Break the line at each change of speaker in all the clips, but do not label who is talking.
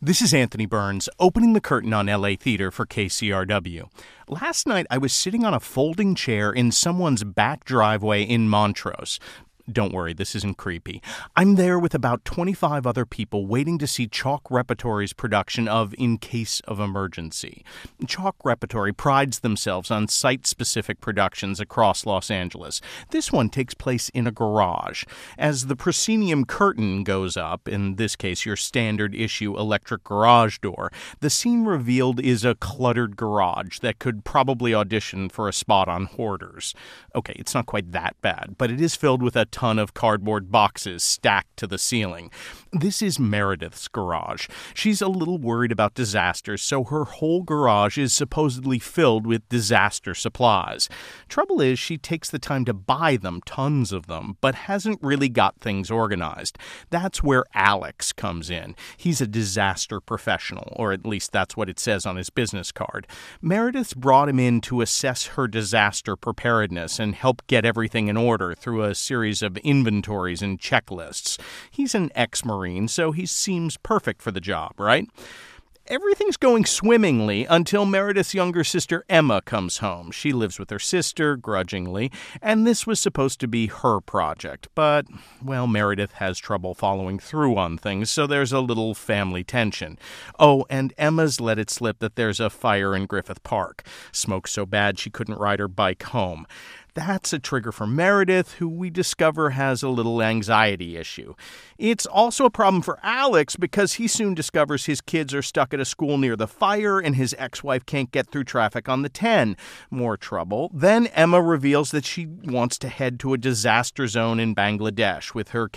This is Anthony Burns, opening the curtain on LA Theater for KCRW. Last night, I was sitting on a folding chair in someone's back driveway in Montrose. Don't worry, this isn't creepy. I'm there with about 25 other people waiting to see Chalk Repertory's production of In Case of Emergency. Chalk Repertory prides themselves on site-specific productions across Los Angeles. This one takes place in a garage. As the proscenium curtain goes up, in this case your standard issue electric garage door, the scene revealed is a cluttered garage that could probably audition for a spot on Hoarders. Okay, it's not quite that bad, but it is filled with a ton of cardboard boxes stacked to the ceiling. This is Meredith's garage. She's a little worried about disasters, so her whole garage is supposedly filled with disaster supplies. Trouble is, she takes the time to buy them, tons of them, but hasn't really got things organized. That's where Alex comes in. He's a disaster professional, or at least that's what it says on his business card. Meredith's brought him in to assess her disaster preparedness and help get everything in order through a series of inventories and checklists. He's an ex-Marine, so he seems perfect for the job, right? Everything's going swimmingly until Meredith's younger sister Emma comes home. She lives with her sister, grudgingly, and this was supposed to be her project. But, well, Meredith has trouble following through on things, so there's a little family tension. Oh, and Emma's let it slip that there's a fire in Griffith Park. Smoke so bad she couldn't ride her bike home. That's a trigger for Meredith, who we discover has a little anxiety issue. It's also a problem for Alex because he soon discovers his kids are stuck at a school near the fire and his ex-wife can't get through traffic on the 10. More trouble. Then Emma reveals that she wants to head to a disaster zone in Bangladesh with her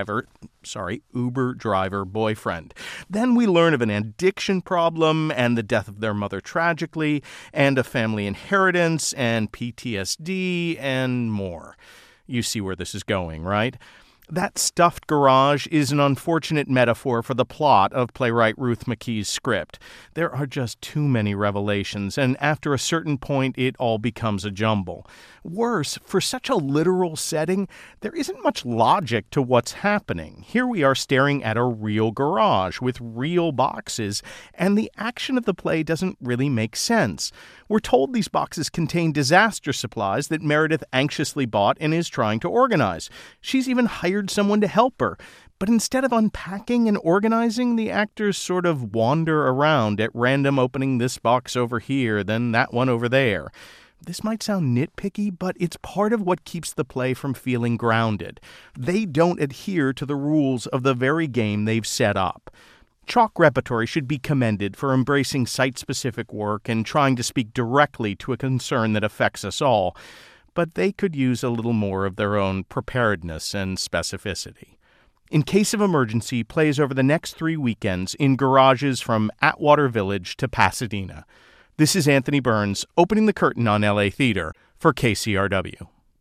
Uber driver boyfriend. Then we learn of an addiction problem and the death of their mother tragically, and a family inheritance and PTSD and more. You see where this is going, right? That stuffed garage is an unfortunate metaphor for the plot of playwright Ruth McKee's script. There are just too many revelations, and after a certain point, it all becomes a jumble. Worse, for such a literal setting, there isn't much logic to what's happening. Here we are staring at a real garage with real boxes, and the action of the play doesn't really make sense. We're told these boxes contain disaster supplies that Meredith anxiously bought and is trying to organize. She's even hired someone to help her. But instead of unpacking and organizing, the actors sort of wander around at random, opening this box over here, then that one over there. This might sound nitpicky, but it's part of what keeps the play from feeling grounded. They don't adhere to the rules of the very game they've set up. Chalk Repertory should be commended for embracing site-specific work and trying to speak directly to a concern that affects us all, but they could use a little more of their own preparedness and specificity. In Case of Emergency plays over the next 3 weekends in garages from Atwater Village to Pasadena. This is Anthony Burns, opening the curtain on LA Theater for KCRW.